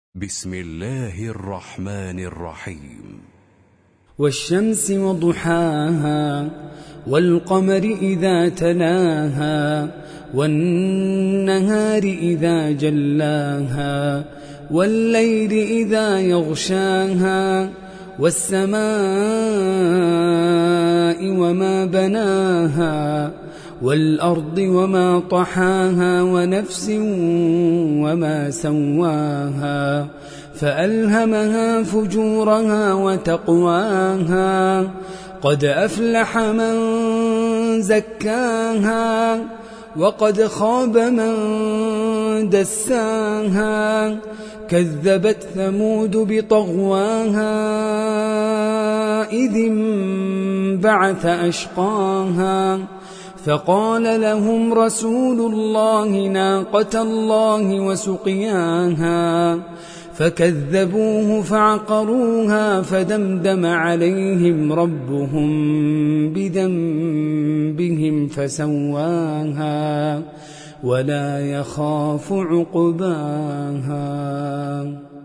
بسم الله الرحمن الرحيم. والشمس وضحاها والقمر إذا تلاها والنهار إذا جلاها والليل إذا يغشاها والسماء وما بناها والأرض وما طحاها ونفس وما سواها فألهمها فجورها وتقواها قد أفلح من زكاها وقد خاب من دساها كذبت ثمود بطغواها إذ انبعث أشقاها فقال لهم رسول الله ناقة الله وسقياها فكذبوه فعقروها فدمدم عليهم ربهم بذنبهم فسواها ولا يخاف عقباها.